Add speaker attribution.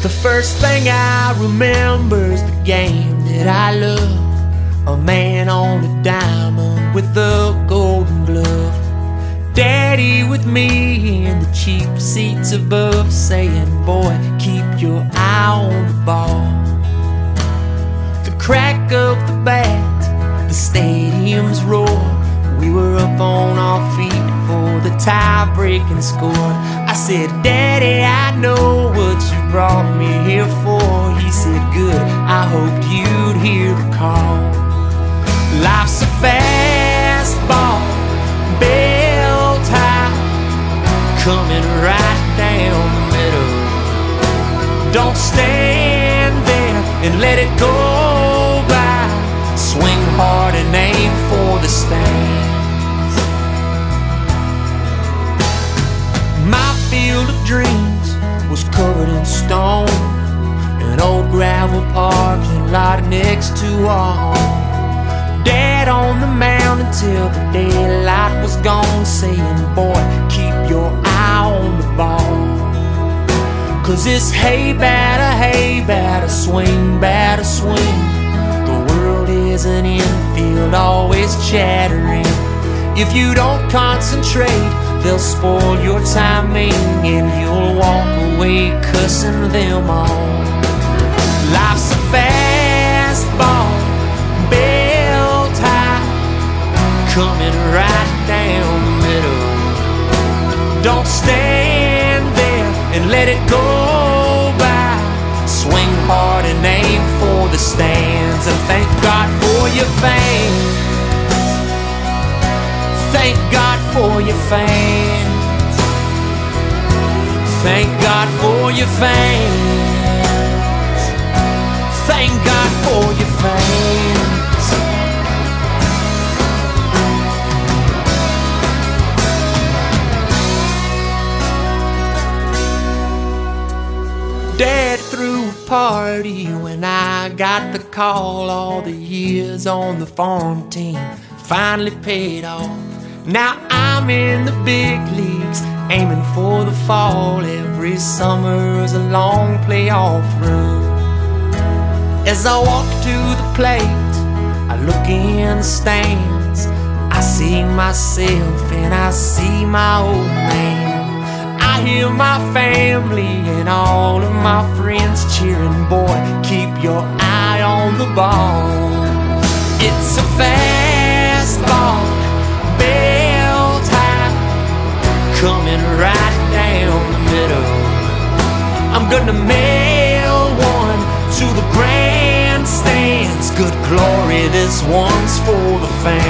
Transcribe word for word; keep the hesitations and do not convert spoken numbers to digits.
Speaker 1: The first thing I remember is the game that I love. A man on a diamond with a golden glove. Daddy with me in the cheap seats above, saying, boy, keep your eye on the ball. The crack of the bat, the stadium's roar. We were up on our feet for the tie-breaking score. I said, Daddy, I know what you brought me here for. He said, good, I hoped you'd hear the call. Life's a fast ball, bell tie, coming right down the middle. Don't stand there and let it go by. Swing hard and aim for the stands. My field of dreams was covered in stone, an old gravel parking lot next to our home. Dad on the mountain till the daylight was gone, saying, boy, keep your eye on the ball. Cause it's hey batter, hey batter, swing batter, swing. The world is an infield, always chattering. If you don't concentrate, they'll spoil your timing, and you'll walk away cussing them all. Life's a fast ball, bell tie, coming right down the middle. Don't stand there and let it go by. Swing hard and aim for the stands. And thank God for your fans. Thank God for your fans. Thank God for your fans. Thank God for your fans. Dad threw a party when I got the call. All the years on the farm team finally paid off. Now I'm in the big leagues, aiming for the fall. Every summer's a long playoff run. As I walk to the plate, I look in the stands. I see myself and I see my old man. I hear my family and all of my friends cheering, boy, keep your eye on the ball. It's a fast ball, bell tie, coming right down the middle. I'm gonna mail one to the grandstands. Good glory, this one's for the fans.